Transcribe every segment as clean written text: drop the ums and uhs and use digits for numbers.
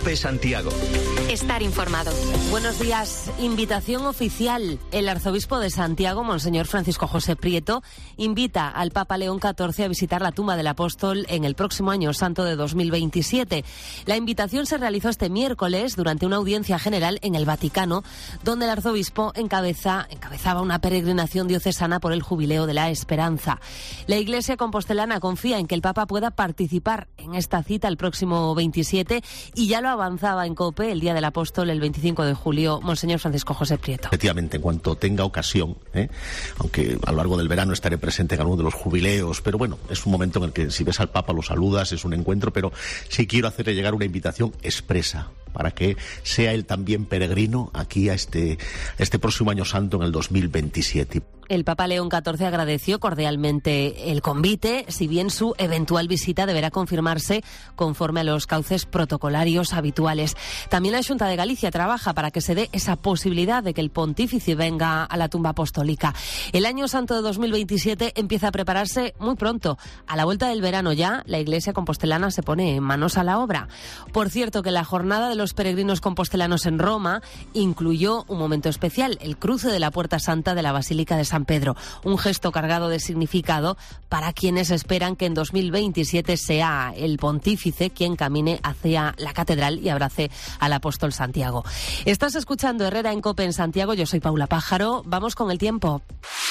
COPE Santiago. Estar informado. Buenos días. Invitación oficial. El arzobispo de Santiago, Monseñor Francisco José Prieto, invita al Papa León XIV a visitar la tumba del apóstol en el próximo año santo de 2027. La invitación se realizó este miércoles durante una audiencia general en el Vaticano, donde el arzobispo encabezaba una peregrinación diocesana por el Jubileo de la Esperanza. La Iglesia compostelana confía en que el Papa pueda participar en esta cita el próximo 27 y ya lo avanzaba en COPE el Día del Apóstol el 25 de julio, Monseñor Francisco José Prieto. Efectivamente, en cuanto tenga ocasión, aunque a lo largo del verano estaré presente en alguno de los jubileos, pero bueno, es un momento en el que si ves al Papa lo saludas, es un encuentro, pero sí quiero hacerle llegar una invitación expresa para que sea él también peregrino aquí a este próximo año santo en el 2027. El Papa León XIV agradeció cordialmente el convite, si bien su eventual visita deberá confirmarse conforme a los cauces protocolarios habituales. También la Xunta de Galicia trabaja para que se dé esa posibilidad de que el pontífice venga a la tumba apostólica. El año santo de 2027 empieza a prepararse muy pronto. A la vuelta del verano ya, la Iglesia compostelana se pone manos a la obra. Por cierto, que la jornada de los peregrinos compostelanos en Roma incluyó un momento especial, el cruce de la Puerta Santa de la Basílica de San Pedro, un gesto cargado de significado para quienes esperan que en 2027 sea el pontífice quien camine hacia la catedral y abrace al apóstol Santiago. Estás escuchando Herrera en COPE en Santiago, yo soy Paula Pájaro, vamos con el tiempo.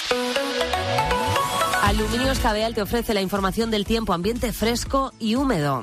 Aluminios Cabeal te ofrece la información del tiempo, ambiente fresco y húmedo.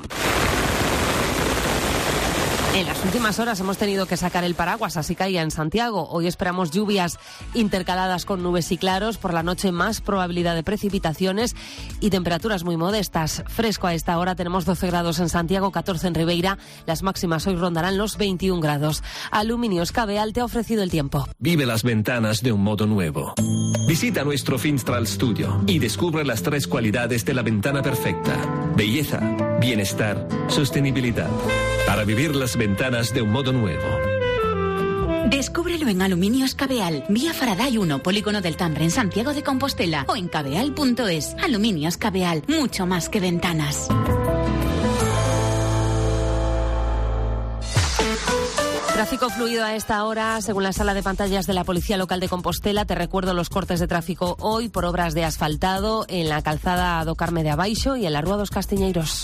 En las últimas horas hemos tenido que sacar el paraguas, así caía en Santiago. Hoy esperamos lluvias intercaladas con nubes y claros. Por la noche más probabilidad de precipitaciones y temperaturas muy modestas. Fresco a esta hora, tenemos 12 grados en Santiago, 14 en Ribeira. Las máximas hoy rondarán los 21 grados. Aluminios Cabeal te ha ofrecido el tiempo. Vive las ventanas de un modo nuevo. Visita nuestro Finstral Studio y descubre las 3 cualidades de la ventana perfecta: belleza, bienestar, sostenibilidad. Para vivir las ventanas de un modo nuevo. Descúbrelo en Aluminios Cabeal, vía Faraday 1, Polígono del Tambre, en Santiago de Compostela, o en cabeal.es. Aluminios Cabeal, mucho más que ventanas. Tráfico fluido a esta hora, según la sala de pantallas de la Policía Local de Compostela. Te recuerdo los cortes de tráfico hoy por obras de asfaltado en la calzada do Carme de Abaixo y en la Rúa dos Castiñeiros.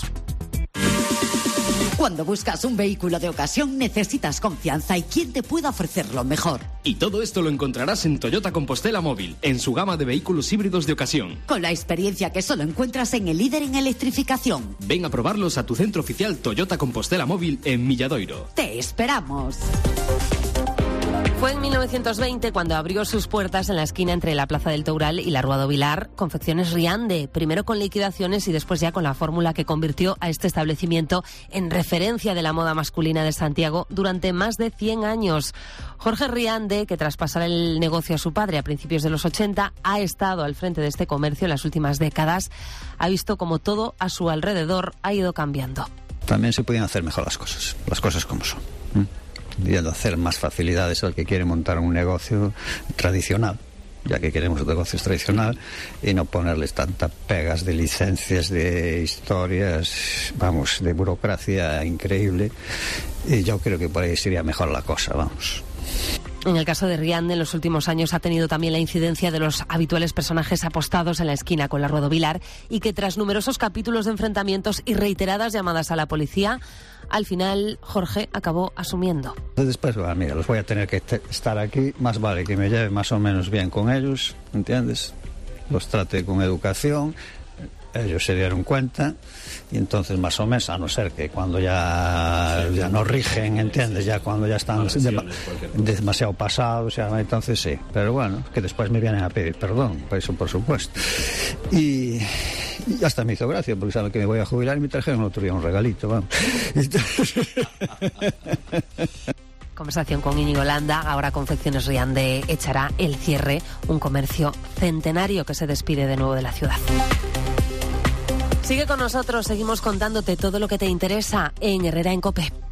Cuando buscas un vehículo de ocasión, necesitas confianza y quién te pueda ofrecerlo mejor. Y todo esto lo encontrarás en Toyota Compostela Móvil, en su gama de vehículos híbridos de ocasión. Con la experiencia que solo encuentras en el líder en electrificación. Ven a probarlos a tu centro oficial Toyota Compostela Móvil en Milladoiro. ¡Te esperamos! Fue en 1920 cuando abrió sus puertas en la esquina entre la Plaza del Toural y la Rúa do Vilar Confecciones Riande, primero con liquidaciones y después ya con la fórmula que convirtió a este establecimiento en referencia de la moda masculina de Santiago durante más de 100 años. Jorge Riande, que tras pasar el negocio a su padre a principios de los 80, ha estado al frente de este comercio en las últimas décadas, ha visto como todo a su alrededor ha ido cambiando. También se podían hacer mejor las cosas como son. Y hacer más facilidades al que quiere montar un negocio tradicional, ya que queremos negocios tradicional, y no ponerles tantas pegas de licencias, de historias, vamos, de burocracia increíble. Y yo creo que por ahí sería mejor la cosa, vamos. En el caso de Riande, en los últimos años ha tenido también la incidencia de los habituales personajes apostados en la esquina con la Rúa do Vilar y que tras numerosos capítulos de enfrentamientos y reiteradas llamadas a la policía, al final Jorge acabó asumiendo. Después, mira, los voy a tener que estar aquí, más vale que me lleve más o menos bien con ellos, ¿entiendes? Los trate con educación. Ellos se dieron cuenta y entonces más o menos, a no ser que cuando ya no rigen, ¿entiendes? Ya cuando ya están demasiado pasados, ya, entonces sí. Pero bueno, que después me vienen a pedir perdón, por eso por supuesto. Y hasta me hizo gracia, porque saben que me voy a jubilar y me trajeron otro día un regalito, vamos. Conversación con Íñigo Landa. Ahora Confecciones Riande echará el cierre, un comercio centenario que se despide de nuevo de la ciudad. Sigue con nosotros, seguimos contándote todo lo que te interesa en Herrera en COPE.